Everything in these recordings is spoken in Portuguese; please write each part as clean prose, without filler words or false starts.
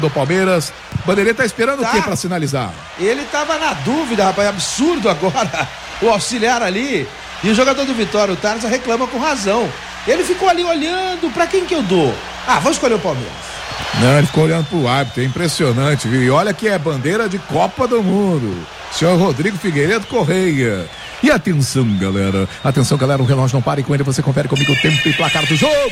do Palmeiras. Bandeirante tá esperando o quê pra sinalizar? Ele tava na dúvida, rapaz, absurdo agora. O auxiliar ali e o jogador do Vitória, o Tarza, reclama com razão. Ele ficou ali olhando, pra quem que eu dou? Vou escolher o Palmeiras. Não, ele ficou olhando pro árbitro, é impressionante, viu? E olha que é bandeira de Copa do Mundo. Senhor Rodrigo Figueiredo Correia. E atenção, galera, o relógio não para e com ele você confere comigo o tempo e placar do jogo.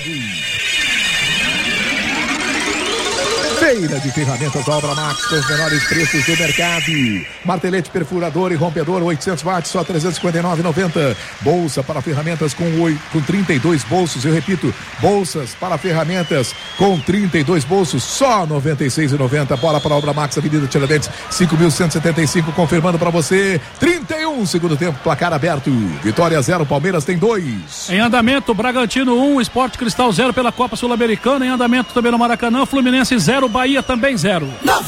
Feira de ferramentas Obra Max com os menores preços do mercado. Martelete perfurador e rompedor 800 watts, só 359,90. Bolsa para ferramentas com 32 bolsos, eu repito, bolsas para ferramentas com 32 bolsos, só 96,90. Bola para a Obra Max, Avenida Tiradentes 5.175, confirmando para você 31, segundo tempo, placar aberto. Vitória 0, Palmeiras tem 2. Em andamento, Bragantino 1, Sport Cristal 0 pela Copa Sul-Americana. Em andamento também no Maracanã, Fluminense 0, Bahia também 0.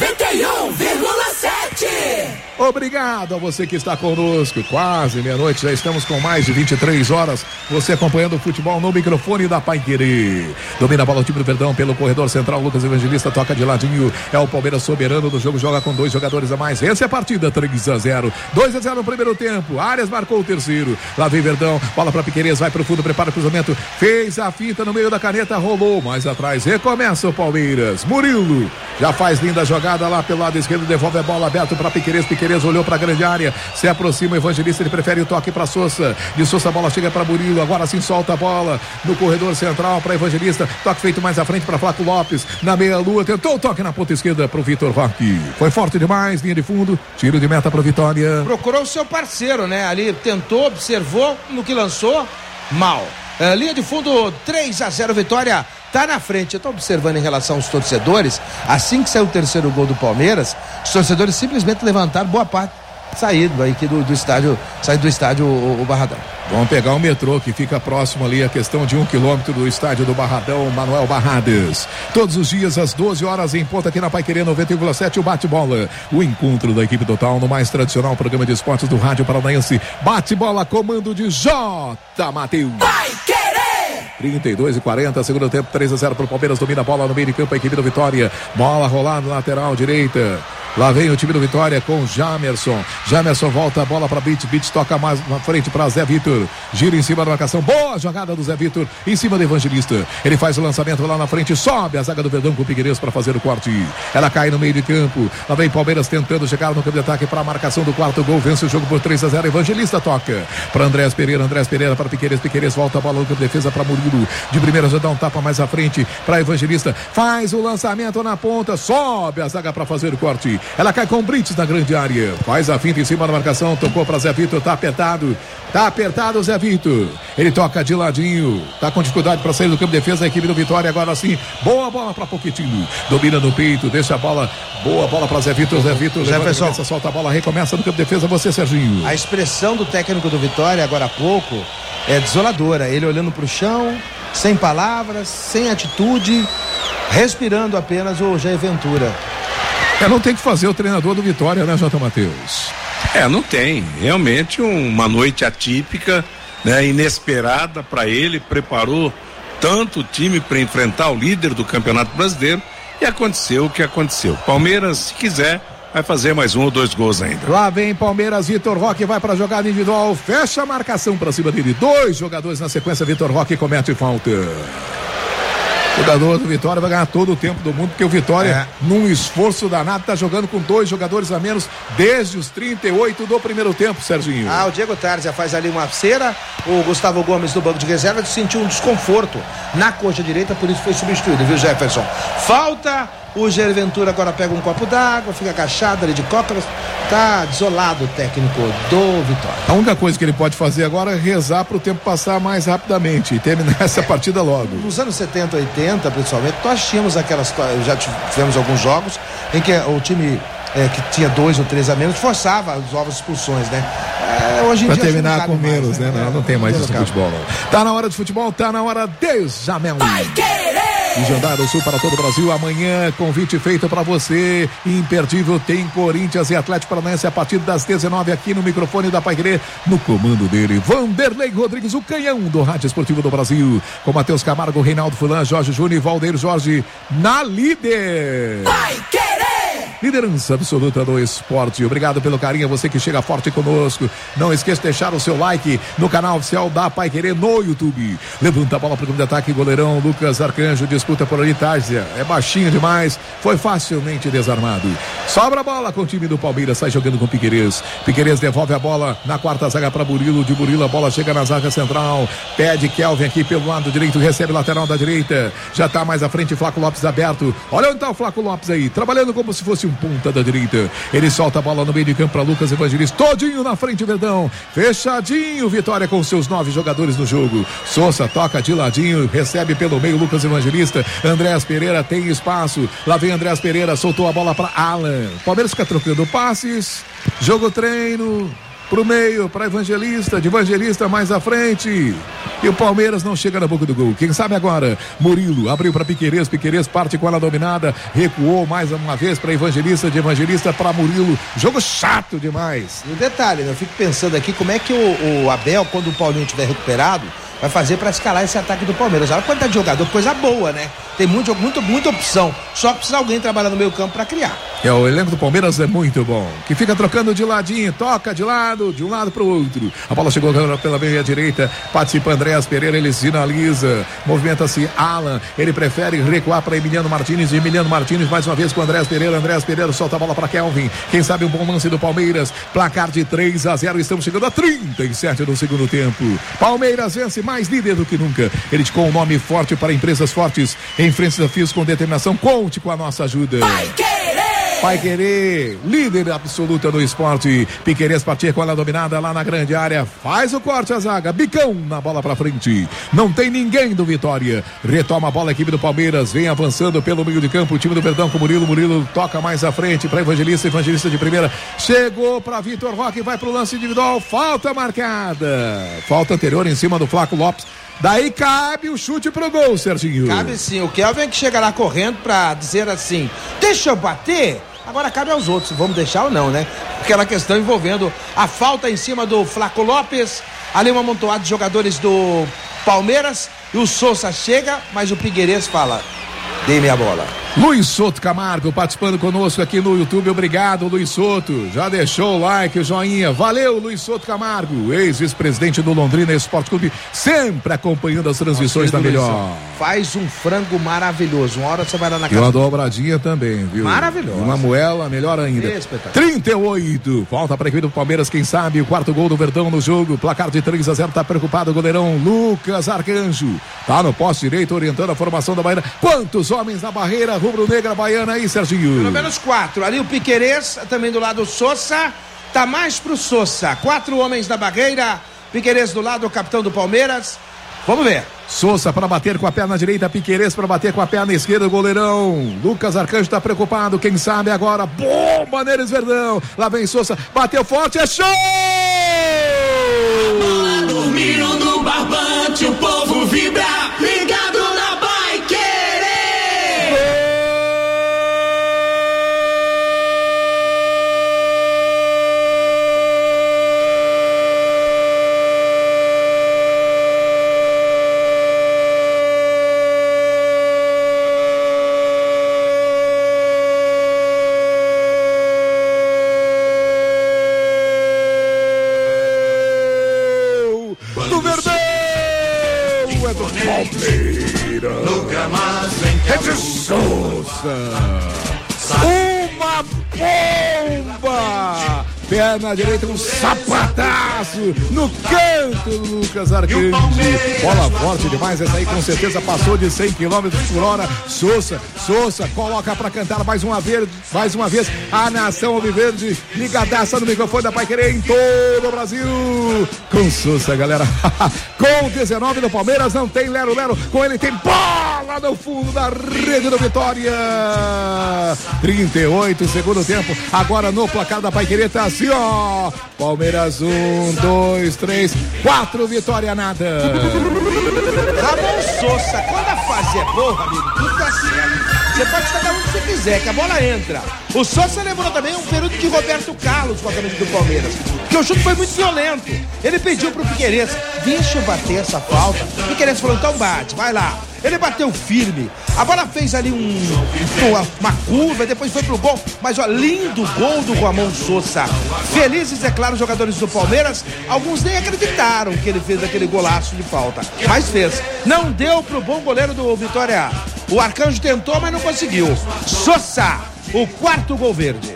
91,7. Obrigado a você que está conosco. Quase meia-noite, já estamos com mais de 23 horas. Você acompanhando o futebol no microfone da Paiquerê. Domina a bola o time do Verdão pelo corredor central. Lucas Evangelista toca de ladinho. É o Palmeiras soberano do jogo. Joga com 2 jogadores a mais. Essa é a partida, 3-0. 2-0 no primeiro tempo. Arias marcou o terceiro. Lá vem Verdão. Bola para Piquerez. Vai pro fundo. Prepara o cruzamento. Fez a finta no meio da caneta. Rolou mais atrás. Recomeça o Palmeiras. Murilo já faz linda jogada lá pelo lado esquerdo. Devolve a bola aberta para Piquerez. Piquerez olhou para a grande área, se aproxima o Evangelista, ele prefere o toque para Sousa, de Sousa a bola chega para Murilo, agora sim solta a bola no corredor central para Evangelista, toque feito mais à frente para Flávio Lopes, na meia-lua, tentou o toque na ponta esquerda para o Vitor Roque, foi forte demais, linha de fundo, tiro de meta para o Vitória. Procurou o seu parceiro, né, ali tentou, observou, no que lançou, mal. Linha de fundo, 3-0, Vitória tá na frente. Eu tô observando em relação aos torcedores, assim que saiu o terceiro gol do Palmeiras, os torcedores simplesmente levantaram boa parte, saído aí do estádio, o Barradão. Vamos pegar o metrô que fica próximo ali, a questão de 1 quilômetro do estádio do Barradão, Manuel Barradas. Todos os dias às 12 horas em ponto aqui na Paiquerê 90,7, o bate-bola. O encontro da equipe total no mais tradicional programa de esportes do Rádio Paranaense. Bate-bola, comando de J. Mateus. Paiquerê! 32:40, segundo tempo, 3-0 para o Palmeiras, domina a bola no meio de campo, a equipe do Vitória, bola rolando, lateral direita, lá vem o time do Vitória com Jamerson volta a bola para Beach toca mais na frente para Zé Vitor, gira em cima da marcação, boa jogada do Zé Vitor, em cima do Evangelista, ele faz o lançamento lá na frente, sobe a zaga do Verdão com o Figueiredo para fazer o corte, ela cai no meio de campo, lá vem Palmeiras tentando chegar no campo de ataque para a marcação do quarto gol, vence o jogo por 3-0, Evangelista toca para Andrés Pereira para Piquerez volta a bola no campo de defesa para Murilo, de primeira já dá um tapa mais à frente para Evangelista, faz o lançamento na ponta, sobe a zaga para fazer o corte, ela cai com Brites na grande área, faz a finta em cima da marcação, tocou para Zé Vitor, tá apertado o Zé Vitor, ele toca de ladinho, tá com dificuldade para sair do campo de defesa, a equipe do Vitória agora sim, boa bola para Pochettino, domina no peito, deixa a bola, boa bola para Zé Vitor, Jefferson solta a bola, recomeça no campo de defesa, você Serginho. A expressão do técnico do Vitória agora há pouco é desoladora, ele olhando pro chão, sem palavras, sem atitude, respirando apenas o Jair Ventura. Não tem que fazer o treinador do Vitória, né, J. Mateus? Não tem, realmente uma noite atípica, né, inesperada para ele, preparou tanto o time para enfrentar o líder do Campeonato Brasileiro e aconteceu o que aconteceu. Palmeiras, se quiser, vai fazer mais 1 ou 2 gols ainda. Lá vem Palmeiras, Vitor Roque vai para a jogada individual, fecha a marcação para cima dele, 2 jogadores na sequência, Vitor Roque comete falta. O jogador do Vitória vai ganhar todo o tempo do mundo, porque o Vitória, num esforço danado, tá jogando com 2 jogadores a menos desde os 38 do primeiro tempo, Serginho. O Diego Tarja faz ali uma cera, o Gustavo Gomes do banco de reserva sentiu um desconforto na coxa direita, por isso foi substituído, viu, Jefferson? Falta, o Jair Ventura agora pega um copo d'água, fica agachado ali de cócoras, tá desolado o técnico do Vitória. A única coisa que ele pode fazer agora é rezar pro tempo passar mais rapidamente e terminar essa partida logo. Nos anos 70, 80, principalmente, nós tínhamos já tivemos alguns jogos em que o time que tinha 2 ou 3 a menos forçava as novas expulsões, né? Hoje em pra dia terminar com menos, mais, né? Não tem mais isso no futebol. Não. Tá na hora de futebol, tá na hora de Jamel. Vai querer! de Jandar do Sul para todo o Brasil. Amanhã, convite feito para você, imperdível, tem Corinthians e Atlético Paranaense a partir das 19 aqui no microfone da Paiquerê, no comando dele, Vanderlei Rodrigues, o canhão do Rádio Esportivo do Brasil, com Matheus Camargo, Reinaldo Fulan, Jorge Júnior e Valdeir Jorge na líder. Liderança absoluta do esporte. Obrigado pelo carinho, você que chega forte conosco. Não esqueça de deixar o seu like no canal oficial da Paiquerê no YouTube. Levanta a bola para o de ataque, goleirão Lucas Arcanjo disputa por ali, Tárzia. É baixinho demais, foi facilmente desarmado. Sobra a bola com o time do Palmeiras, sai jogando com Piquerez. Piquerez devolve a bola na quarta zaga para Murilo. De Murilo a bola chega na zaga central. Pede Kelvin aqui pelo lado direito, recebe lateral da direita. Já está mais à frente, Flaco Lopes aberto. Olha onde está o Flaco Lopes aí, trabalhando como se fosse um ponta da direita. Ele solta a bola no meio de campo para Lucas Evangelista, todinho na frente, Verdão, fechadinho, Vitória com seus 9 jogadores no jogo. Sousa toca de ladinho, recebe pelo meio Lucas Evangelista. Andréas Pereira tem espaço, lá vem Andréas Pereira, soltou a bola para Alan. Palmeiras fica trocando passes, jogo treino pro meio, para Evangelista, de Evangelista mais à frente, e o Palmeiras não chega na boca do gol. Quem sabe agora, Murilo abriu para Piquerez, Piquerez parte com ela dominada, recuou mais uma vez para Evangelista, de Evangelista para Murilo, jogo chato demais. E um detalhe, eu fico pensando aqui como é que o Abel, quando o Paulinho estiver recuperado, vai fazer para escalar esse ataque do Palmeiras. Olha a quantidade de jogador, coisa boa, né? Tem muita opção. Só precisa alguém trabalhar no meio campo para criar. O elenco do Palmeiras é muito bom. Que fica trocando de ladinho, toca de lado, de um lado para o outro. A bola chegou pela meia direita, participa Andréas Pereira, ele sinaliza, movimenta-se Alan, ele prefere recuar para Emiliano Martins. Emiliano Martins mais uma vez com Andréas Pereira solta a bola para Kelvin. Quem sabe um bom lance do Palmeiras. Placar de 3-0, estamos chegando a 37 do segundo tempo. Palmeiras vence, mais líder do que nunca. Ele com um nome forte para empresas fortes. Enfrente desafios com determinação. Conte com a nossa ajuda. Paiquerê, líder absoluta no esporte. Piquerez partir com ela dominada lá na grande área. Faz o corte a zaga. Bicão na bola pra frente. Não tem ninguém do Vitória. Retoma a bola a equipe do Palmeiras. Vem avançando pelo meio de campo. O time do Verdão com Murilo. Murilo toca mais à frente para Evangelista. Evangelista de primeira. Chegou para Vitor Roque. Vai pro lance individual. Falta marcada. Falta anterior em cima do Flaco Lopes. Daí cabe o chute pro gol, Serginho. Cabe sim. O Kelvin que chega lá correndo pra dizer assim: deixa eu bater. Agora cabe aos outros, vamos deixar ou não, né? Aquela questão envolvendo a falta em cima do Flaco Lopes, ali um amontoado de jogadores do Palmeiras, e o Sousa chega, mas o Piquerez fala: dê-me a bola. Luiz Souto Camargo participando conosco aqui no YouTube. Obrigado, Luiz Souto. Já deixou o like, o joinha. Valeu, Luiz Souto Camargo, ex-vice-presidente do Londrina Esporte Clube, sempre acompanhando as transmissões da melhor. Faz um frango maravilhoso. Uma hora você vai lá na casa. E uma dobradinha também, viu? Maravilhoso. Uma moela, melhor ainda. 38. Falta para a equipe do Palmeiras, quem sabe o quarto gol do Verdão no jogo. Placar de 3-0, tá preocupado o goleirão Lucas Arcanjo. Tá no poste direito, orientando a formação da Baiana. Quantos homens na barreira rubro-negra baiana aí, Serginho? Pelo menos 4. Ali o Piquerez, também do lado o Sousa. Tá mais pro Sousa. 4 homens na barreira. Piquerez do lado, o capitão do Palmeiras. Vamos ver. Sousa para bater com a perna direita, Piquerez para bater com a perna esquerda, o goleirão Lucas Arcanjo está preocupado, quem sabe agora, bomba neles, Verdão, lá vem Sousa, bateu forte, é show! A bola dormiu no barbante, o povo vibra, ligado na Paiquerê! Uma bomba! Perna direita, um sapataço no canto do Lucas Arcanjo. Bola forte demais, essa aí com certeza passou de 100 km por hora. Sousa coloca pra cantar mais uma vez a nação alviverde ligadaça no microfone da Paiquerê em todo o Brasil. Com Sousa, galera. Com 19 do Palmeiras não tem lero-lero, com ele tem bola! bola no fundo da rede do Vitória. 38, segundo tempo. Agora no placar da Paiquerê tá assim, ó. Palmeiras 1, 2, 3, 4, Vitória nada. Ramon Sousa, quando a fase é boa, amigo, tudo dá certo. Você pode estar onde você quiser, que a bola entra. O Sousa lembrou também um período de Roberto Carlos com a camisa do Palmeiras, porque o chute foi muito violento. Ele pediu pro Piquerez, deixa eu bater essa falta. O Piquerez falou, então bate, vai lá. Ele bateu firme. A bola fez ali uma curva, depois foi pro gol. Mas, ó, lindo gol do Ramon Sousa. Felizes, é claro, os jogadores do Palmeiras. Alguns nem acreditaram que ele fez aquele golaço de falta, mas fez. Não deu pro bom goleiro do Vitória. O Arcanjo tentou, mas não conseguiu. Sousa, o quarto gol verde.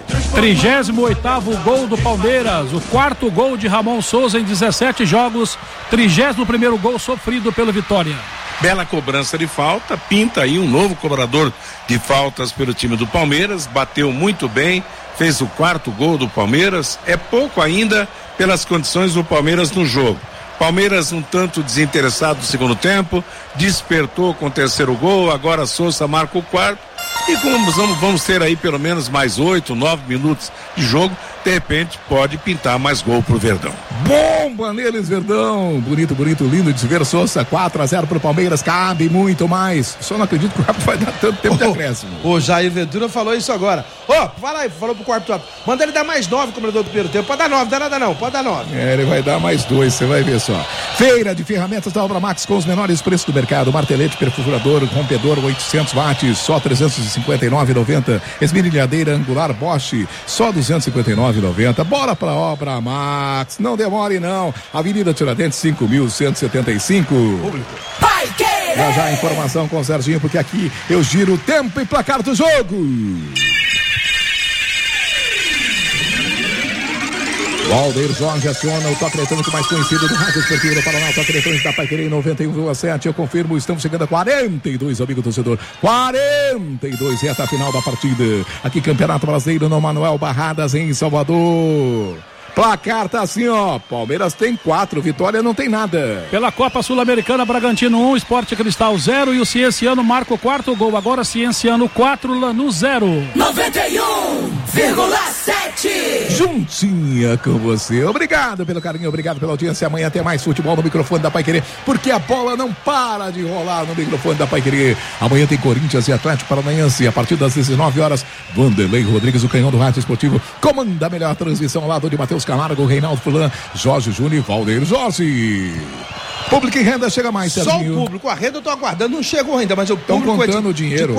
38º gol do Palmeiras, o quarto gol de Ramon Sousa em 17 jogos, 31º gol sofrido pelo Vitória. Bela cobrança de falta, pinta aí um novo cobrador de faltas pelo time do Palmeiras, bateu muito bem, fez o quarto gol do Palmeiras, é pouco ainda pelas condições do Palmeiras no jogo. Palmeiras um tanto desinteressado no segundo tempo, despertou com o terceiro gol, agora Sousa marca o quarto e vamos ter aí pelo menos mais 8, 9 minutos de jogo, de repente pode pintar mais gol pro Verdão. Bomba neles, Verdão, bonito, lindo de se ver. Sousa, 4-0 pro Palmeiras, cabe muito mais, só não acredito que o Rafa vai dar tanto tempo de acréscimo. O Jair Ventura falou isso agora. Fala aí, falou pro quarto top, manda ele dar mais 9 como do primeiro tempo, pode dar 9, não dá nada não, pode dar 9. Ele vai dar mais 2, você vai ver só. Feira de ferramentas da Obra Max com os menores preços do mercado, martelete, perfurador, rompedor, 800 watts, só 359,90, esmerilhadeira angular Bosch, só 259,90. Bora pra Obra Max, não demore não. Avenida Tiradentes 5.175. Já a informação com o Serginho, porque aqui eu giro o tempo e placar do jogo. Valdeir Jorge aciona o toque eletrônico mais conhecido do Rádio Esportivo do Paraná, o toque eletrônico da Paiquerê 91,7. Eu confirmo, estamos chegando a 42, amigo torcedor. 42, reta final da partida. Aqui, Campeonato Brasileiro no Manuel Barradas, em Salvador. Placar tá assim, ó. Palmeiras tem 4, Vitória não tem nada. Pela Copa Sul-Americana, Bragantino 1, Sport Cristal 0 e o Cienciano marca o quarto gol. Agora Cienciano 4, Lanús 0. 91,7. Juntinha com você. Obrigado pelo carinho, obrigado pela audiência. Amanhã tem mais futebol no microfone da Paiquerê, porque a bola não para de rolar no microfone da Paiquerê. Amanhã tem Corinthians e Atlético Paranaense a partir das 19 horas. Vanderlei Rodrigues, o canhão do Rádio Esportivo, comanda a melhor transmissão ao lado de Matheus Camargo, Reinaldo Fulan, Jorge Júnior e Valdeir Jorge. Público em renda chega mais, Serginho. Só o público, a renda eu tô aguardando, não chegou ainda, mas o público é de dinheiro,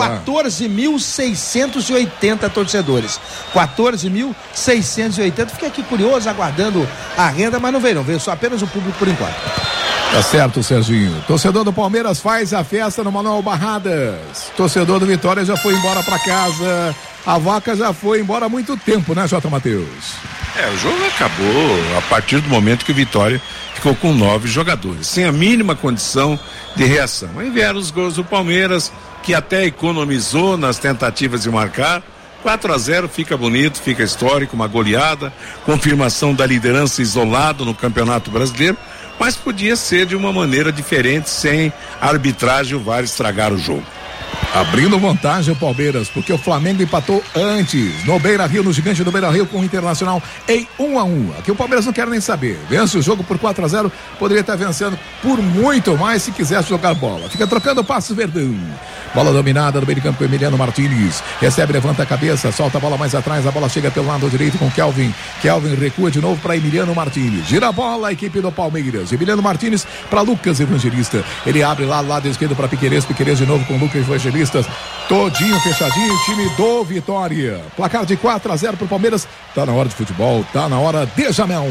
14.680 torcedores. 14.680. Fiquei aqui curioso, aguardando a renda, mas não veio só apenas o público por enquanto. Tá certo, Serginho. Torcedor do Palmeiras faz a festa no Manuel Barradas. Torcedor do Vitória já foi embora pra casa. A vaca já foi embora há muito tempo, né, J. Matheus? O jogo acabou a partir do momento que o Vitória ficou com 9 jogadores, sem a mínima condição de reação. Aí vieram os gols do Palmeiras, que até economizou nas tentativas de marcar. 4-0, fica bonito, fica histórico, uma goleada, confirmação da liderança isolada no Campeonato Brasileiro, mas podia ser de uma maneira diferente, sem a arbitragem e o VAR estragar o jogo. Abrindo vantagem o Palmeiras, porque o Flamengo empatou antes, no Beira-Rio, no gigante do Beira-Rio, com o Internacional em 1-1. Aqui o Palmeiras não quer nem saber. Vence o jogo por 4-0, poderia estar vencendo por muito mais se quisesse jogar bola. Fica trocando passos, Verdão. Bola dominada no meio de campo com Emiliano Martins. Recebe, levanta a cabeça, solta a bola mais atrás, a bola chega pelo lado direito com Kelvin. Kelvin recua de novo para Emiliano Martins. Gira a bola, a equipe do Palmeiras. Emiliano Martins para Lucas Evangelista. Ele abre lá do lado esquerdo para Piquerez. Piquerez de novo com Lucas Evangelista. Todinho fechadinho, time do Vitória. Placar de 4-0 pro Palmeiras. Tá na hora de futebol, tá na hora de Jamel.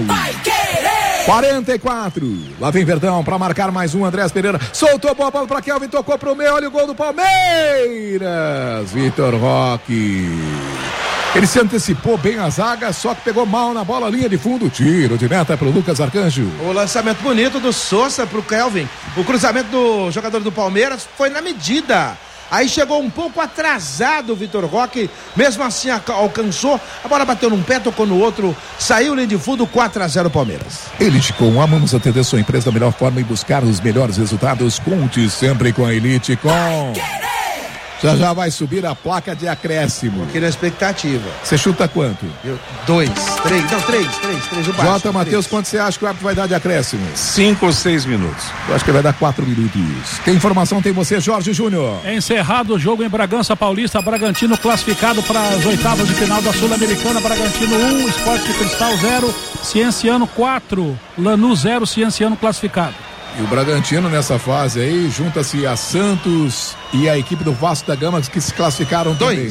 44. Lá vem Verdão para marcar mais um. Andrés Pereira soltou a bola para Kelvin, tocou pro meio. Olha o gol do Palmeiras. Vitor Roque. Ele se antecipou bem a zaga, só que pegou mal na bola, linha de fundo. Tiro de meta pro Lucas Arcanjo. O lançamento bonito do Sousa pro Kelvin. O cruzamento do jogador do Palmeiras foi na medida. Aí chegou um pouco atrasado o Vitor Roque, mesmo assim alcançou, a bola bateu num pé, tocou no outro, saiu linha de fundo, 4-0 Palmeiras. Elite Com, amamos atender sua empresa da melhor forma e buscar os melhores resultados. Conte sempre com a Elite Com. Já vai subir a placa de acréscimo. Aqui na expectativa. Você chuta quanto? 2, 3, o baixo. Jota, Matheus, quanto você acha que o árbitro vai dar de acréscimo? 5 ou 6 minutos. Eu acho que vai dar 4 minutos. Tem informação, tem você, Jorge Júnior. Encerrado o jogo em Bragança Paulista, Bragantino classificado para as oitavas de final da Sul-Americana. Bragantino 1, Sport Cristal 0, Cienciano 4, Lanús 0, Cienciano classificado. E o Bragantino nessa fase aí junta-se a Santos e a equipe do Vasco da Gama que se classificaram também.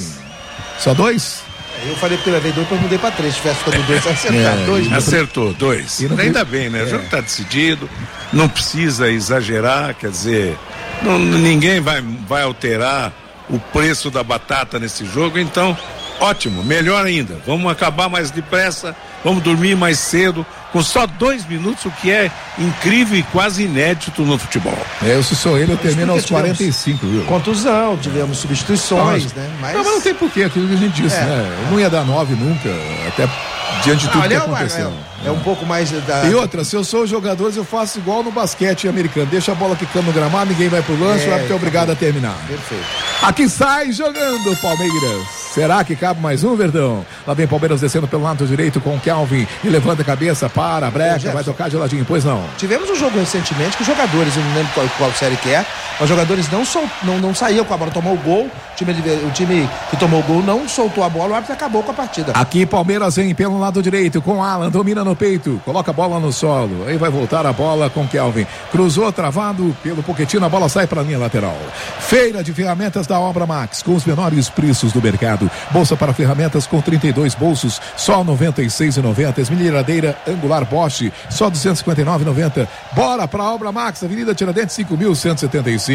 Só 2? Eu falei que eu levei 2, depois mudei para 3. Se tivesse ficado 2, acertar. Acertou, 2. Ainda bem, né? O jogo está decidido, não precisa exagerar, quer dizer, ninguém vai alterar o preço da batata nesse jogo, então, ótimo, melhor ainda. Vamos acabar mais depressa, vamos dormir mais cedo, com só 2 minutos, o que é incrível e quase inédito no futebol. Se sou ele, eu termino aos 45, viu? Contusão, tivemos substituições, né? Mas não tem porquê, aquilo que a gente disse, né? Eu não ia dar 9 nunca, até diante de tudo que aconteceu. É um pouco mais da... E outra, se eu sou jogador, eu faço igual no basquete americano, deixa a bola quicando no gramado, ninguém vai pro lance, o árbitro é obrigado a terminar. Perfeito. Aqui sai jogando o Palmeiras. Será que cabe mais um, Verdão? Lá vem Palmeiras descendo pelo lado direito com o Kelvin e levanta a cabeça para a breca, vai tocar geladinho, pois não. Tivemos um jogo recentemente que os jogadores, eu não lembro qual série que é, os jogadores não saíam com a bola, tomou o gol, o time que tomou o gol não soltou a bola, o árbitro acabou com a partida. Aqui Palmeiras vem pelo lado direito com Alan, domina no peito, coloca a bola no solo, aí vai voltar a bola com Kelvin, cruzou travado pelo Pochettino, a bola sai para a linha lateral. Feira de ferramentas da Obra Max, com os menores preços do mercado, bolsa para ferramentas com 32 bolsos, só R$ 96,90, esmerilhadeira angular Bosch, só R$ 259,90. Bora para a Obra Max, Avenida Tiradentes 5.175.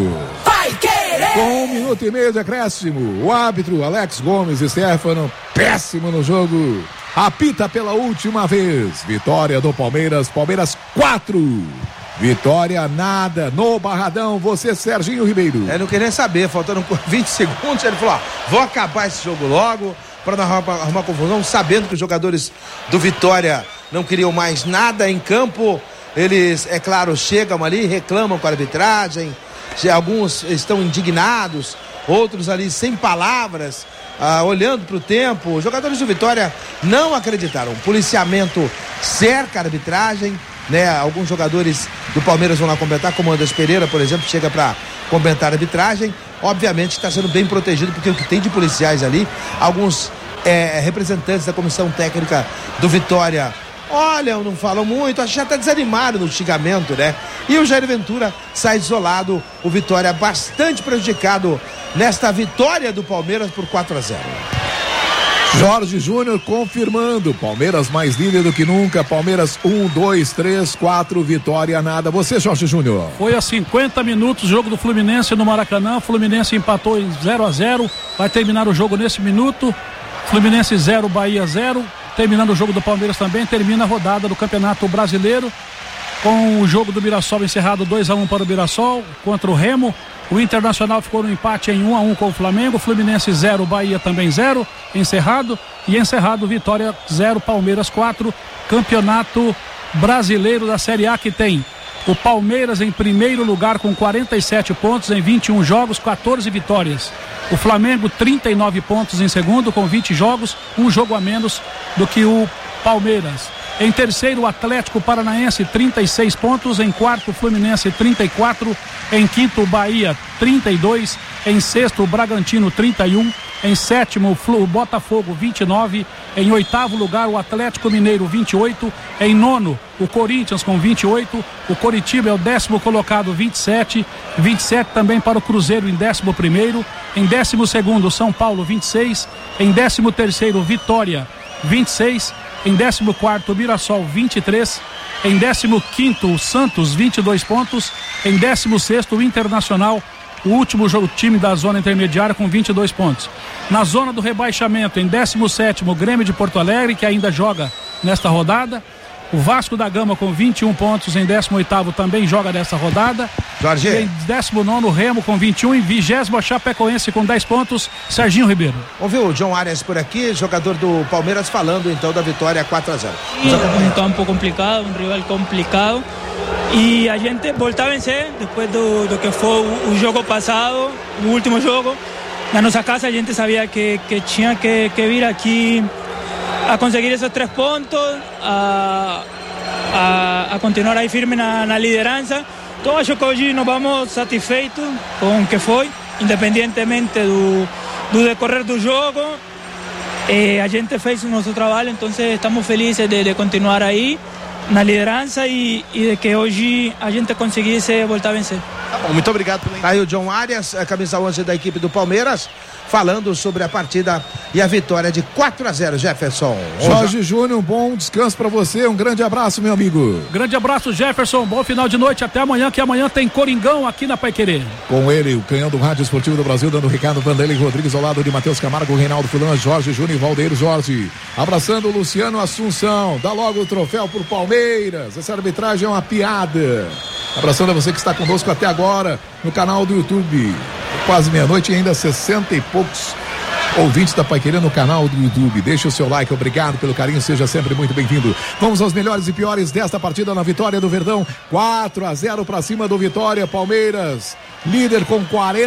Vai querer! Com 1 minuto e meio de acréscimo, o árbitro Alex Gomes e Stefano, péssimo no jogo, apita pela última vez. Vitória do Palmeiras, Palmeiras 4. Vitória nada no Barradão. Você, Serginho Ribeiro. Eu não queria saber, faltando 20 segundos, ele falou, vou acabar esse jogo logo, para não arrumar confusão, sabendo que os jogadores do Vitória não queriam mais nada em campo. Eles, é claro, chegam ali, reclamam com a arbitragem, alguns estão indignados, outros ali sem palavras, olhando para o tempo. Os jogadores do Vitória não acreditaram. O policiamento cerca a arbitragem, né? Alguns jogadores do Palmeiras vão lá comentar, como o Anderson Pereira, por exemplo, chega para comentar a arbitragem. Obviamente está sendo bem protegido, porque o que tem de policiais ali, alguns representantes da comissão técnica do Vitória olham, não falam muito, acho que já está desanimado no xingamento, né? E o Jair Ventura sai isolado, o Vitória bastante prejudicado nesta vitória do Palmeiras por 4-0. Jorge Júnior confirmando, Palmeiras mais líder do que nunca, Palmeiras 1, 2, 3, 4, vitória nada. Você, Jorge Júnior. Foi a 50 minutos, jogo do Fluminense no Maracanã, Fluminense empatou em 0-0, vai terminar o jogo nesse minuto, Fluminense 0, Bahia 0, terminando o jogo do Palmeiras também, termina a rodada do Campeonato Brasileiro, com o jogo do Mirassol encerrado 2-1 para o Mirassol, contra o Remo. O Internacional ficou no empate em 1-1 com o Flamengo, Fluminense 0, Bahia também 0, encerrado, e encerrado Vitória 0, Palmeiras 4, Campeonato Brasileiro da Série A, que tem o Palmeiras em primeiro lugar com 47 pontos em 21 jogos, 14 vitórias. O Flamengo 39 pontos em segundo com 20 jogos, um jogo a menos do que o Palmeiras. Em terceiro, o Atlético Paranaense, 36 pontos. Em quarto, o Fluminense, 34. Em quinto, o Bahia, 32. Em sexto, o Bragantino, 31. Em sétimo, o Botafogo, 29. Em oitavo lugar, o Atlético Mineiro, 28. Em nono, o Corinthians, com 28. O Coritiba é o 10º colocado, 27. 27 também para o Cruzeiro, em 11º. Em 12º, o São Paulo, 26. Em 13º, Vitória, 26. Em 14º, o Mirassol, 23. Em 15º, o Santos, 22 pontos. Em 16º, o Internacional, o último jogo, time da zona intermediária, com 22 pontos. Na zona do rebaixamento, em 17º, o Grêmio de Porto Alegre, que ainda joga nesta rodada. O Vasco da Gama com 21 pontos em 18º também joga dessa rodada. Jorge. Em 19º, Remo com 21 e 20º, Chapecoense com 10 pontos. Serginho Ribeiro. Vamos ver o John Arias por aqui, jogador do Palmeiras, falando então da vitória 4-0. Um campo complicado, um rival complicado. E a gente voltar a vencer depois do que foi o jogo passado, o último jogo. Na nossa casa a gente sabia que tinha que vir aqui a conseguir esses 3 pontos, a continuar aí firme na liderança. Então acho que hoje nos vamos satisfeitos com o que foi, independentemente do decorrer do jogo. A gente fez o nosso trabalho, então estamos felizes de continuar aí na liderança e de que hoje a gente conseguisse voltar a vencer. Tá bom, muito obrigado. Aí o John Arias, camisa 11 da equipe do Palmeiras, falando sobre a partida e a vitória de 4-0, Jefferson. Jorge Júnior, um bom descanso pra você, um grande abraço, meu amigo. Grande abraço, Jefferson, bom final de noite, até amanhã, que amanhã tem Coringão aqui na Paiquerê. Com ele, o canhão do Rádio Esportivo do Brasil, dando recado, Vanderlei Rodrigues ao lado de Matheus Camargo, Reinaldo Fulan, Jorge Júnior e Valdeiro Jorge. Abraçando o Luciano Assunção, dá logo o troféu pro Palmeiras, essa arbitragem é uma piada. Abraçando a você que está conosco até agora no canal do YouTube. Quase meia-noite e ainda 60 e poucos ouvintes da Paiquerê no canal do YouTube. Deixa o seu like, obrigado pelo carinho, seja sempre muito bem-vindo. Vamos aos melhores e piores desta partida na vitória do Verdão. 4-0 para cima do Vitória. Palmeiras, líder com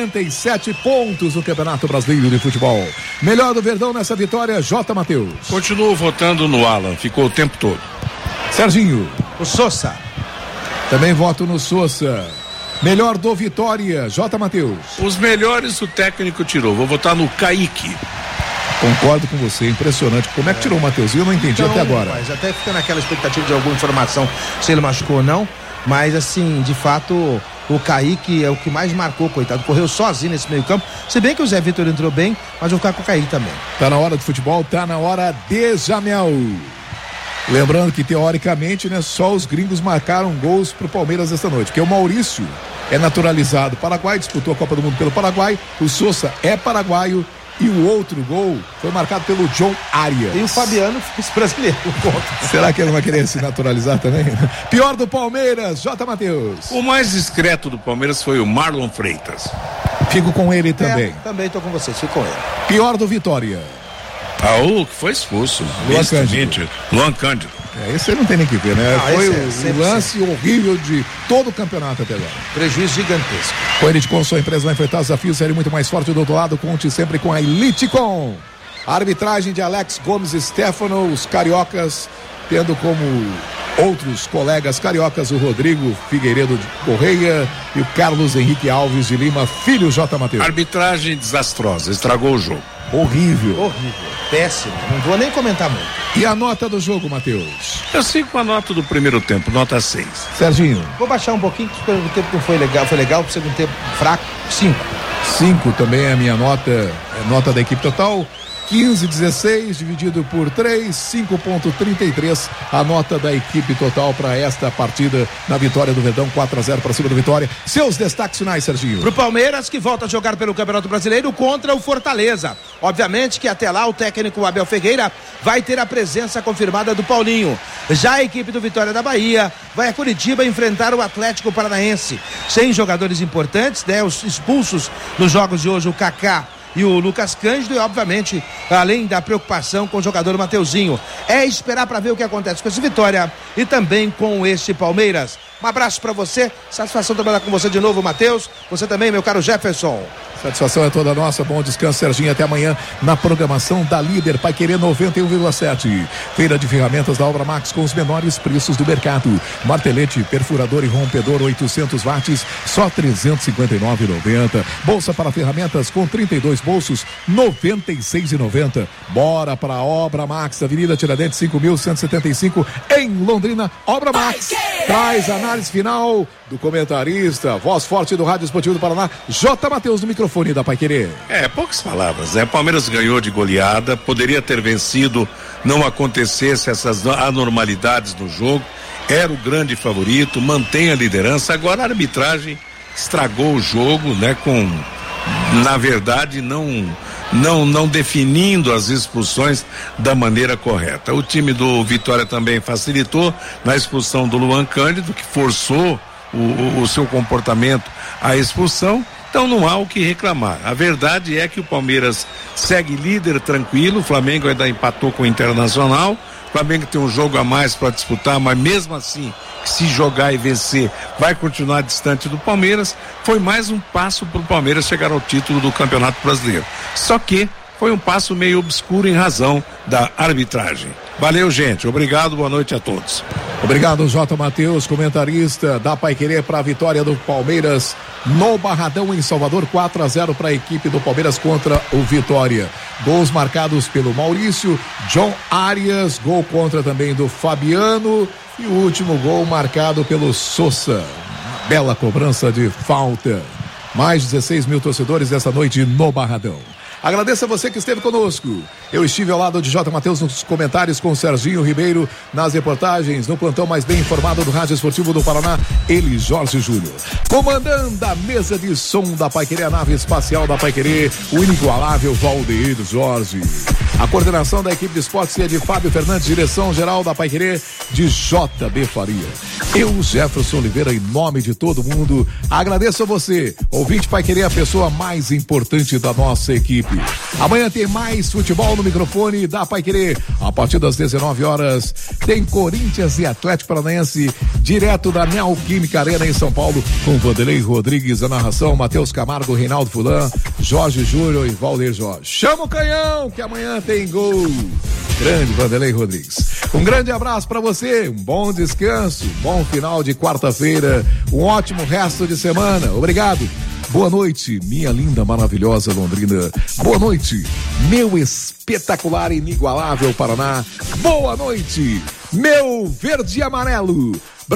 47 pontos no Campeonato Brasileiro de Futebol. Melhor do Verdão nessa vitória, J. Matheus. Continuo votando no Alan, ficou o tempo todo. Serginho. O Sousa. Também voto no Sousa. Melhor do Vitória, J. Matheus. Os melhores o técnico tirou. Vou votar no Kaique. Concordo com você, impressionante. Como é que tirou o Matheusinho? Eu não entendi até agora. Mas até fica naquela expectativa de alguma informação se ele machucou ou não. Mas assim, de fato, o Kaique é o que mais marcou, coitado. Correu sozinho nesse meio campo. Se bem que o Zé Vitor entrou bem, mas vou ficar com o Kaique também. Tá na hora de futebol, tá na hora de Jamel. Lembrando que, teoricamente, né, só os gringos marcaram gols pro Palmeiras esta noite, porque o Maurício é naturalizado Paraguai, disputou a Copa do Mundo pelo Paraguai, o Sousa é paraguaio e o outro gol foi marcado pelo John Arias. E o Fabiano fez brasileiro. Será que ele vai querer se naturalizar também? Pior do Palmeiras, J. Matheus. O mais discreto do Palmeiras foi o Marlon Freitas. Fico com ele também. Também tô com vocês, fico com ele. Pior do Vitória. O que foi expulso. Luan Cândido. Esse aí não tem nem que ver, né? Não, foi o lance horrível de todo o campeonato até agora. Prejuízo gigantesco. Com ele de com sua empresa vai enfrentar os desafios, série muito mais forte do outro lado. Conte sempre com a Elitecom. A arbitragem de Alex Gomes e Stefano, os cariocas, tendo como outros colegas cariocas o Rodrigo Figueiredo de Correia e o Carlos Henrique Alves de Lima, filho J. Matheus. Arbitragem desastrosa, estragou o jogo. Horrível. Péssimo, não vou nem comentar muito. E a nota do jogo, Matheus? Eu sigo com a nota do primeiro tempo, nota 6. Serginho. Vou baixar um pouquinho, porque o primeiro tempo não foi legal, o segundo tempo fraco, 5. 5 também é a minha nota, nota da equipe total. 15-16 dividido por 3, 5,33 a nota da equipe total para esta partida na vitória do Verdão, 4-0 para cima do Vitória. Seus destaques finais, Serginho. Pro Palmeiras, que volta a jogar pelo Campeonato Brasileiro contra o Fortaleza. Obviamente que até lá o técnico Abel Ferreira vai ter a presença confirmada do Paulinho. Já a equipe do Vitória da Bahia vai a Curitiba enfrentar o Atlético Paranaense. Sem jogadores importantes, né? Os expulsos nos jogos de hoje, o Kaká e o Lucas Cândido, e obviamente, além da preocupação com o jogador Mateuzinho, é esperar para ver o que acontece com esse Vitória e também com este Palmeiras. Um abraço para você, satisfação trabalhar com você de novo, Matheus, você também, meu caro Jefferson. Satisfação é toda nossa, bom descanso, Serginho, até amanhã na programação da Líder Paiquerê 91,7. Feira de ferramentas da Obra Max com os menores preços do mercado. Martelete, perfurador e rompedor 800 watts, só R$ 359,90. Bolsa para ferramentas com 32 bolsos, R$ 96,90. Bora para a Obra Max, Avenida Tiradentes 5.175 em Londrina. Obra Max traz a análise final do comentarista, voz forte do Rádio Esportivo do Paraná, J. Matheus, no microfone da Paiquerê. Poucas palavras, né? Palmeiras ganhou de goleada, poderia ter vencido, não acontecesse essas anormalidades no jogo, era o grande favorito, mantém a liderança, agora a arbitragem estragou o jogo, né? Na verdade, não não definindo as expulsões da maneira correta. O time do Vitória também facilitou na expulsão do Luan Cândido, que forçou o seu comportamento à expulsão. Então não há o que reclamar. A verdade é que o Palmeiras segue líder tranquilo, o Flamengo ainda empatou com o Internacional, o Flamengo tem um jogo a mais para disputar, mas mesmo assim, se jogar e vencer, vai continuar distante do Palmeiras. Foi mais um passo para o Palmeiras chegar ao título do Campeonato Brasileiro. Só que foi um passo meio obscuro em razão da arbitragem. Valeu, gente. Obrigado, boa noite a todos. Obrigado, J. Matheus, comentarista da Paiquerê, para a vitória do Palmeiras no Barradão, em Salvador, 4-0 para a equipe do Palmeiras contra o Vitória. Gols marcados pelo Maurício, John Arias, gol contra também do Fabiano e o último gol marcado pelo Sousa. Bela cobrança de falta. Mais 16 mil torcedores essa noite no Barradão. Agradeço a você que esteve conosco. Eu estive ao lado de J. Matheus nos comentários, com Serginho Ribeiro nas reportagens, no plantão mais bem informado do Rádio Esportivo do Paraná, ele, Jorge Júnior. Comandando a mesa de som da Paiquerê, a nave espacial da Paiquerê, o inigualável Valdeir Jorge. A coordenação da equipe de esportes é de Fábio Fernandes, direção geral da Paiquerê de JB Faria. Eu, Jefferson Oliveira, em nome de todo mundo, agradeço a você, ouvinte Paiquerê, a pessoa mais importante da nossa equipe. Amanhã tem mais futebol no microfone da Paiquerê. A partir das 19 horas tem Corinthians e Atlético Paranaense, direto da Neoquímica Arena em São Paulo, com Vanderlei Rodrigues, a narração, Matheus Camargo, Reinaldo Fulan, Jorge Júnior e Valdeir Jorge. Chama o canhão, que amanhã tem gol. Grande Vanderlei Rodrigues. Um grande abraço para você, um bom descanso, bom final de quarta-feira, um ótimo resto de semana. Obrigado. Boa noite, minha linda, maravilhosa Londrina. Boa noite, meu espetacular e inigualável Paraná. Boa noite, meu verde e amarelo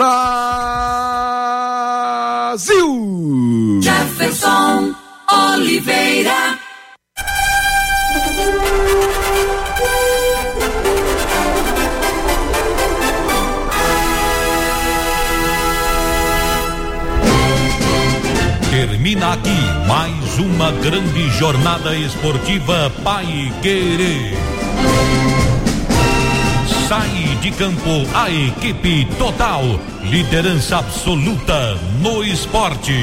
Brasil. Jefferson Oliveira. Termina aqui mais uma grande jornada esportiva Paiquerê. Sai de campo a equipe total, liderança absoluta no esporte.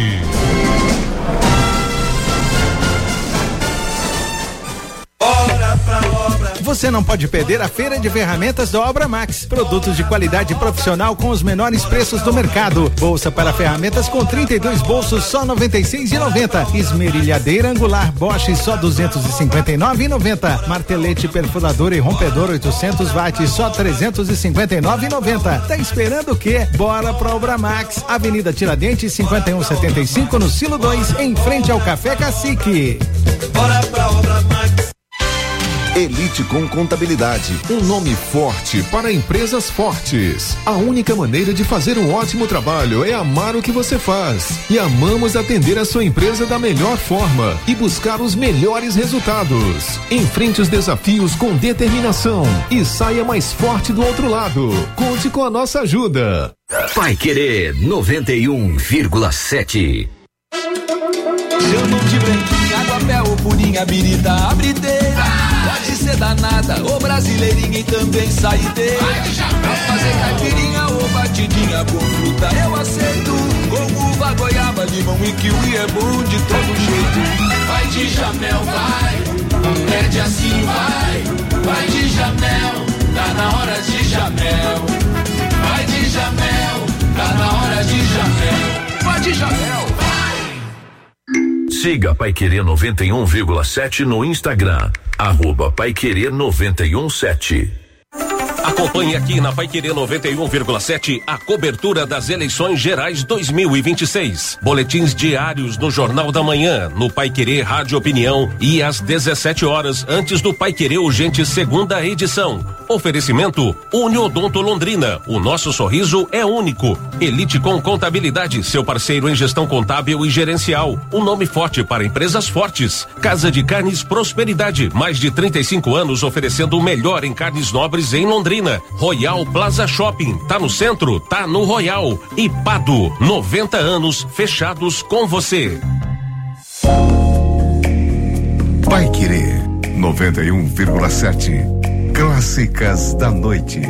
Você não pode perder a Feira de Ferramentas da Obra Max. Produtos de qualidade profissional com os menores preços do mercado. Bolsa para ferramentas com 32 bolsos, só R$ 96,90. Esmerilhadeira angular Bosch, só R$ 259,90. Martelete perfurador e rompedor 800 watts, só R$ 359,90. Tá esperando o quê? Bora pra Obra Max. Avenida Tiradentes, 5175, no Silo 2, em frente ao Café Cacique. Bora pra Obra Max. Elite com Contabilidade, um nome forte para empresas fortes. A única maneira de fazer um ótimo trabalho é amar o que você faz. E amamos atender a sua empresa da melhor forma e buscar os melhores resultados. Enfrente os desafios com determinação e saia mais forte do outro lado. Conte com a nossa ajuda. Paiquerê 91,7. Chamam de branquinha, aguapé ou purinha, birita, abrideira. Pode ser danada ou brasileirinha e também saideira. Pra fazer caipirinha ou batidinha com fruta eu aceito. Com uva, goiaba, limão e kiwi é bom de todo jeito. Vai de Jamel, vai, pede assim, vai. Vai de Jamel, tá na hora de Jamel. Vai de Jamel, tá na hora de Jamel. Vai de Jamel, vai. Siga Paiquerê 91,7 no Instagram, @Paiquerê 91,7. Acompanhe aqui na Paiquerê 91,7 a cobertura das eleições gerais 2026. Boletins diários no Jornal da Manhã, no Paiquerê Rádio Opinião e às 17 horas antes do Paiquerê Urgente segunda edição. Oferecimento Uniodonto Londrina. O nosso sorriso é único. Elite com Contabilidade, seu parceiro em gestão contábil e gerencial. Um nome forte para empresas fortes. Casa de Carnes Prosperidade. Mais de 35 anos oferecendo o melhor em carnes nobres em Londrina. Royal Plaza Shopping. Tá no centro, tá no Royal. E Pado, 90 anos fechados com você. Paiquerê 91,7. Clássicas da Noite.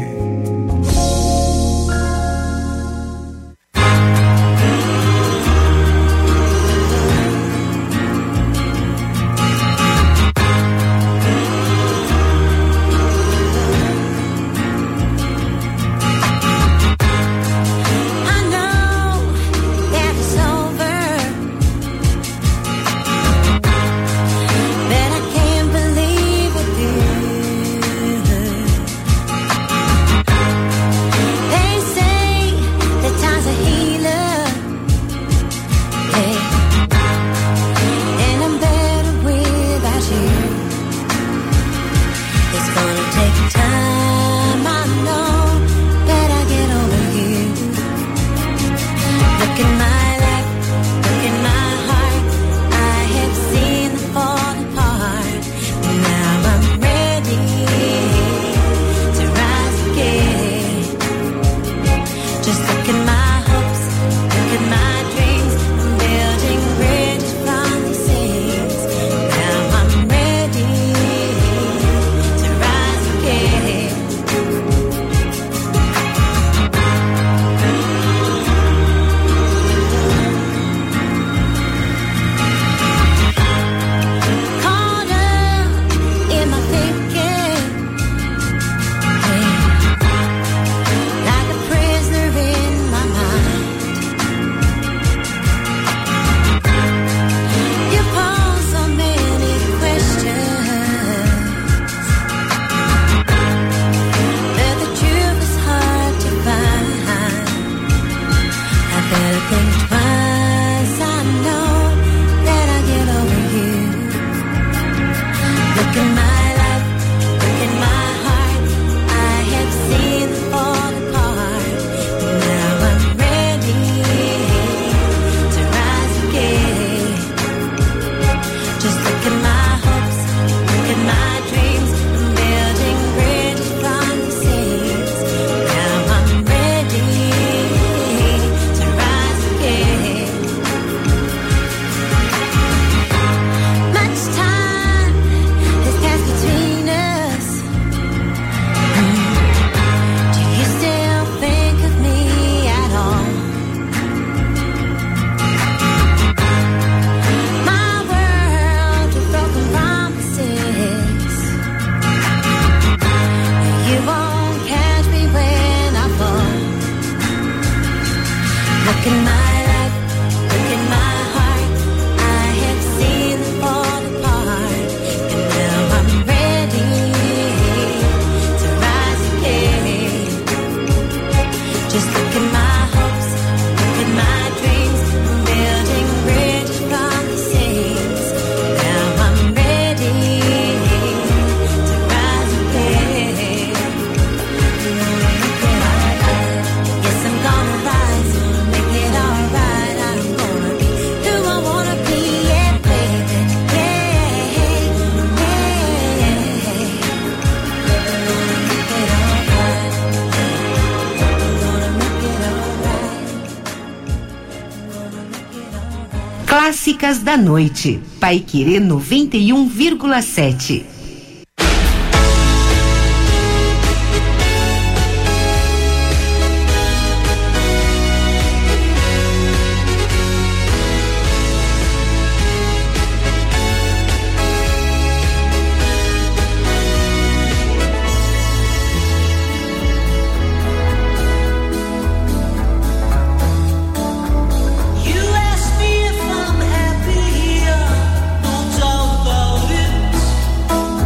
Clássicas da Noite, Paiquerê 91,7. You asked me if I'm happy here, don't talk about it.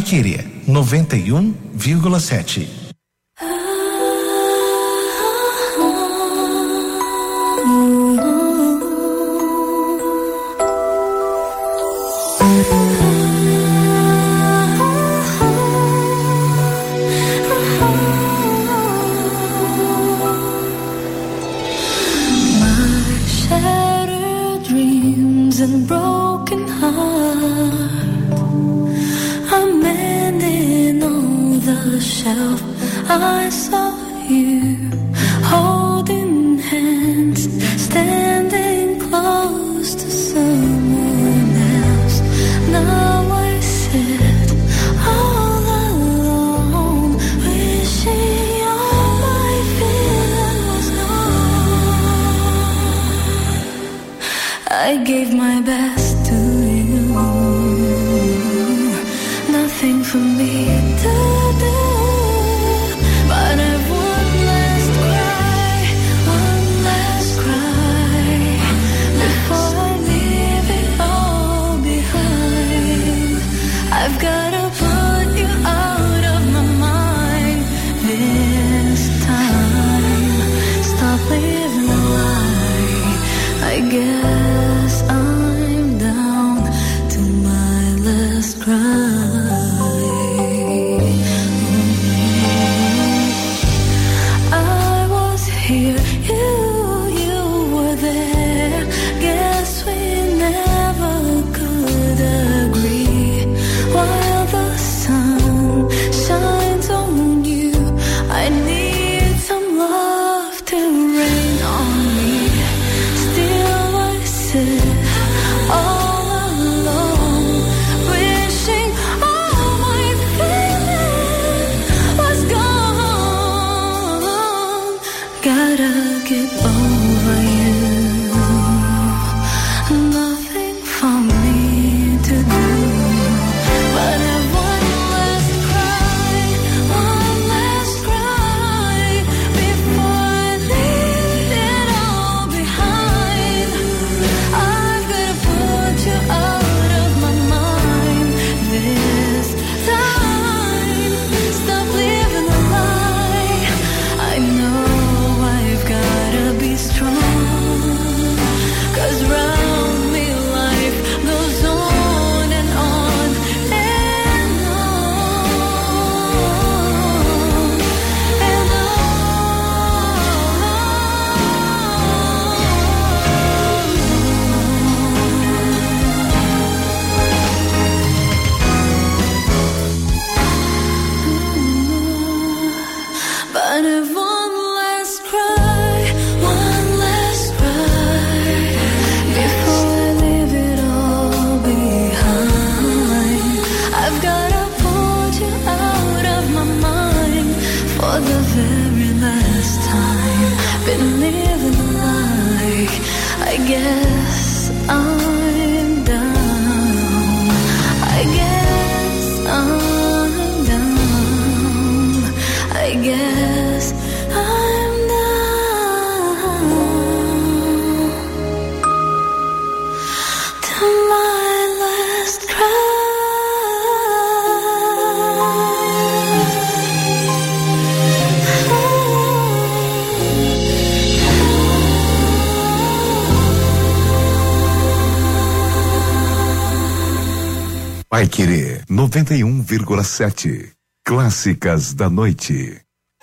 Paiquerê 91,7. And broken heart, I'm mending on the shelf. I saw you holding hands, standing close to someone else. Now I sit all alone, wishing all my feeling was gone. I gave my best to you, nothing for me to do, but I've one last cry, before I leave it all behind. I've gotta put you out of my mind this time. Stop living a lie, I guess I'm down to my last cry. I was here, you were there. Guess we never could agree. While the sun shines on you, I need some love to rain on me. Still I sit all alone, wishing all my feeling was gone. Gotta get over you, nothing for me to do, but I've one last cry, before I leave it all behind. I've gotta put you out of my mind this time. Stop living a lie, I know I've gotta be strong, 'cause round me life goes on and on and on and on. But if one last cry, before I leave it all behind. I've gotta put you out of my mind for the very last time. Been living a lie, I guess I'm down. I guess I'm down. I guess I'm down to my last Paiquerê 91,7. Clássicas da noite.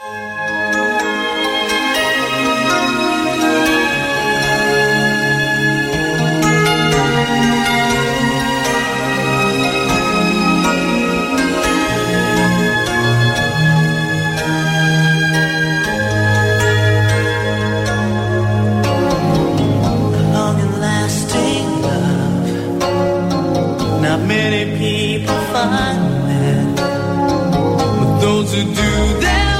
Long and lasting love, not many people find that, but those who do, they'll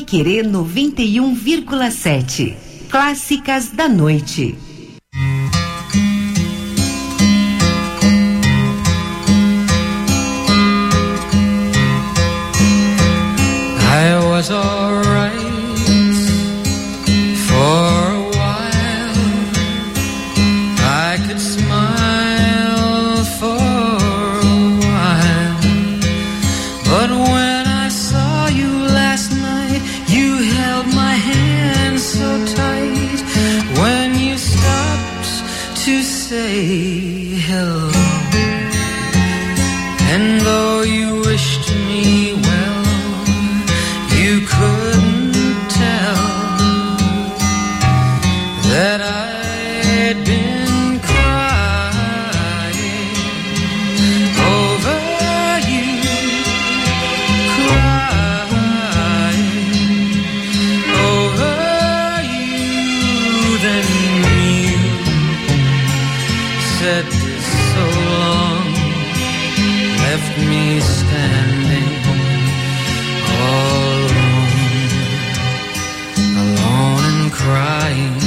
Paiquerê 91,7. Clássicas da Noite. I was alright for a while. I could smile for a while. But when I saw you last night, you held my hand so tight. When you stopped to say hello, and though you wished me well, you couldn't tell that I'd been crying over you, crying over you. Then you said so long, left me standing all alone and crying,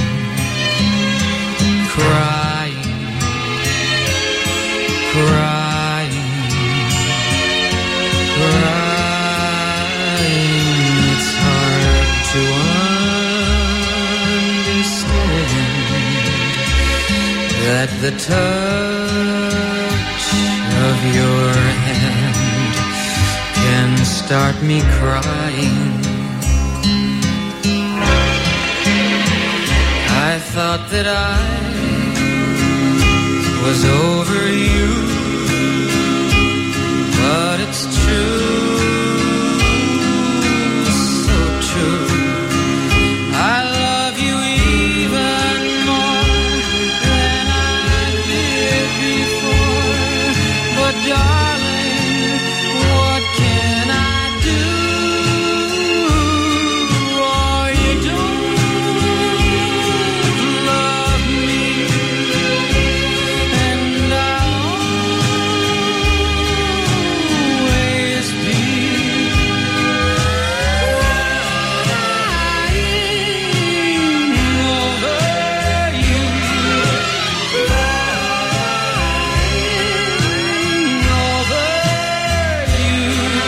crying, crying, crying. It's hard to understand that the touch of your hand can start me crying. I thought that I was over you, but it's true, so true. I love you even more than I did before, but darling, what can I do? Oh, you don't love me, and I'll always be crying over you, crying over you.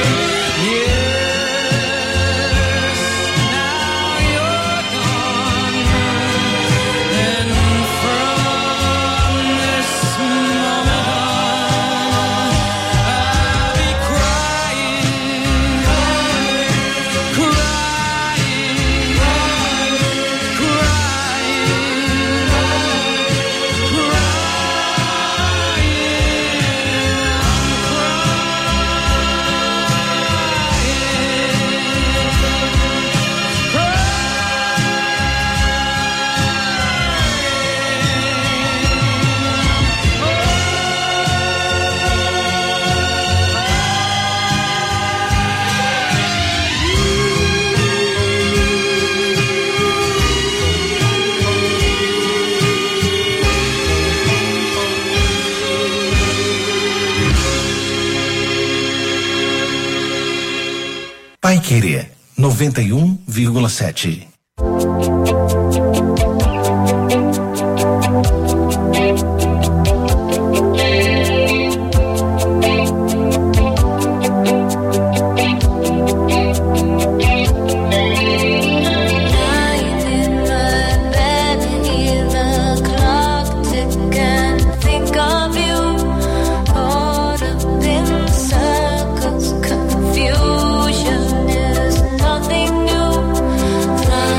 Yes, now you're gone, and from this moment on, I'll be crying, crying, Paiquerê 91,7. Confusion is nothing new.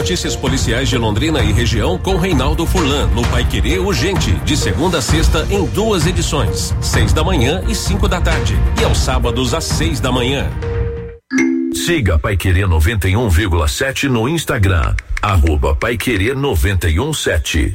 notícias policiais de Londrina e região com Reinaldo Furlan, no Paiquerê Urgente, de segunda a sexta em 2 edições, 6 da manhã e 5 da tarde, e aos sábados às 6 da manhã. Siga Paiquerê 91,7 no Instagram, @Paiquerê 91,7.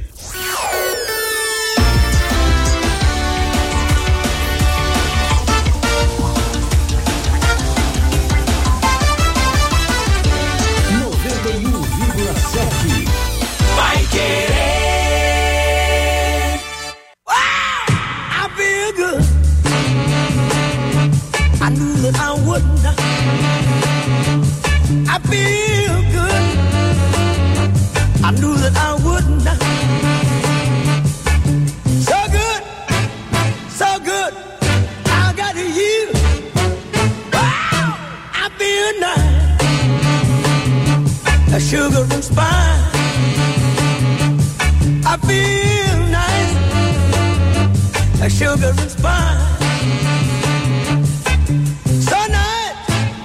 Sugar and spice. I feel nice, like sugar and spice. So nice,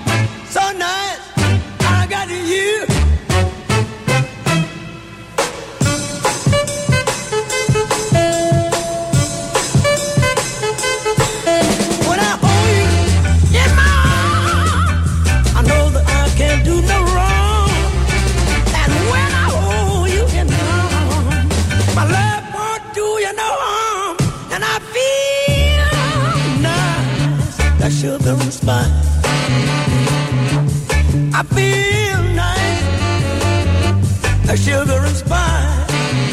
I got you. When I hold you in my arms, I know that I can't do no wrong. My love won't do you no harm, and I feel nice, like sugar and spice. I feel nice, like sugar and spice.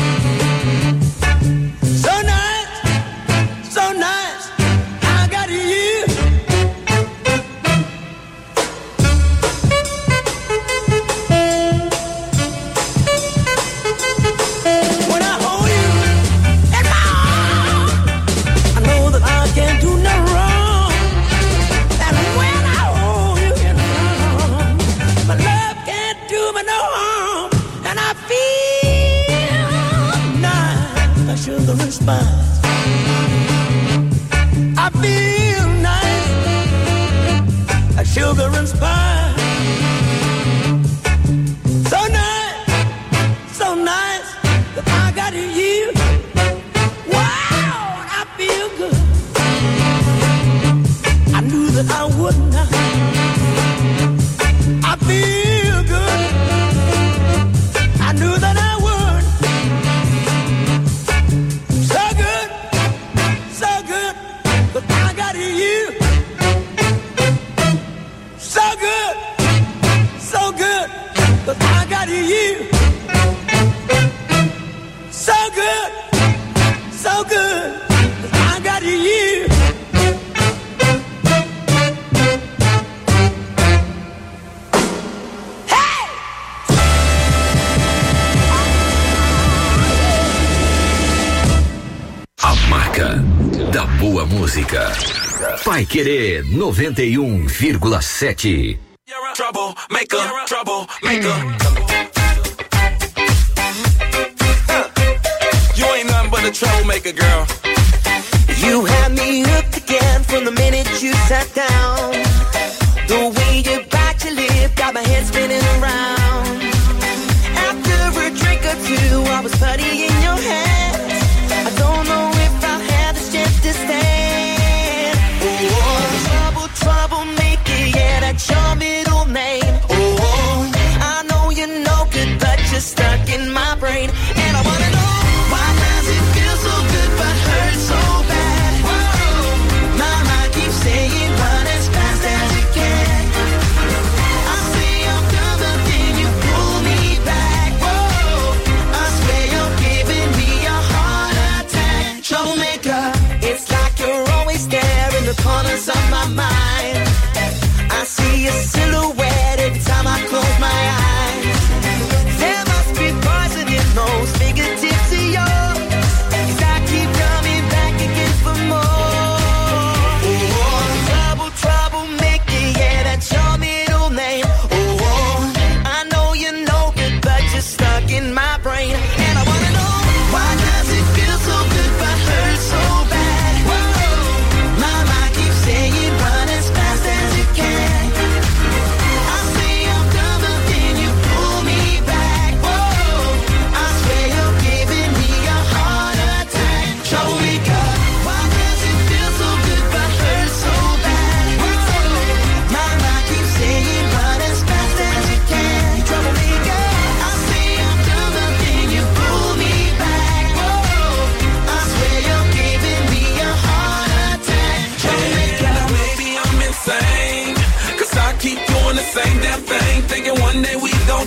So nice, I got you. Sugar and spice. I feel nice, like sugar and spice. So nice, that I got you. Wow, I feel good. I knew that I would not. I feel good. I knew that I would. Da boa música. Paiquerê 91,7. Trouble maker, trouble maker. You ain't nothing but a troublemaker, girl. You had me hooked again from the minute you sat down. The way you bite your lip got my head spinning around. After a drink or two, I was putty in your hands. I don't know if I had the strength to stand. Oh, troublemaker, yeah, that's your middle name. Oh, I know you're no good, but you're stuck in my brain. And I wanna know, why does it feel so good but hurt so bad? Whoa, my mind keeps saying run as fast as you can. I say I'm done, but then you pull me back. Whoa, I swear you're giving me a heart attack. Troublemaker, it's like you're always there in the corners of my mind. I see your silhouette every time I close my eyes. There must be poison in those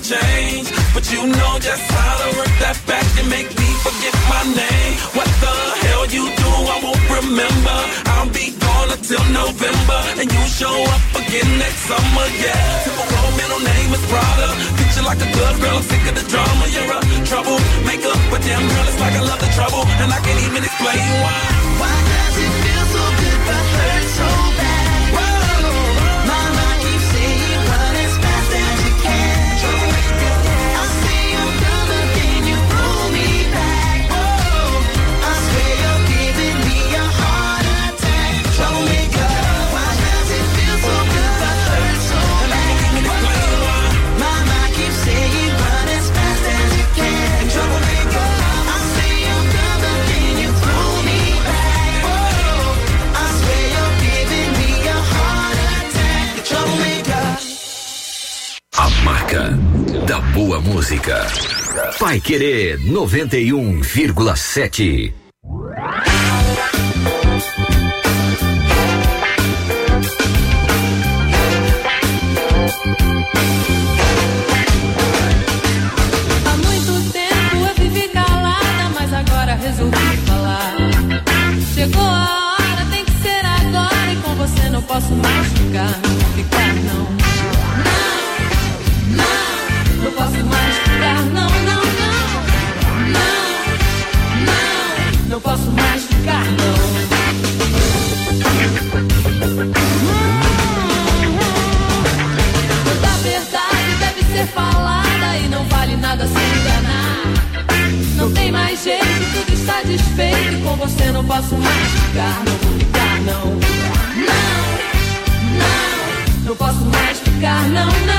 change, but you know just how to work that back and make me forget my name. What the hell you do, I won't remember. I'll be gone until November, and you show up again next summer, yeah. Typical middle name is Prada. Picture like a good girl, I'm sick of the drama. You're a troublemaker, but damn girl, it's like I love the trouble, and I can't even explain why. Why does it feel so good but hurt so bad? Whoa, my mind keeps saying run as fast as you can. I say I'm done again, you pull me back. Whoa, I swear you're giving me a heart attack. Troublemaker, why does it feel so good but hurt so bad? Whoa, my mind keeps saying run as fast as you can. Troublemaker, I say I'm done again, you pull me back. Whoa, I swear you're giving me a heart attack. Troublemaker. A marca da boa música. Vai Querer 91,7. Há muito tempo eu vivi calada, mas agora resolvi falar. Chegou a hora, tem que ser agora, e com você não posso mais ficar. Ficar não. Não posso mais ficar, não, não, não. Não posso mais ficar, não. Toda verdade deve ser falada e não vale nada se enganar. Não tem mais jeito, tudo está desfeito e com você não posso mais ficar, não vou ficar, não. Não posso mais ficar, não, não.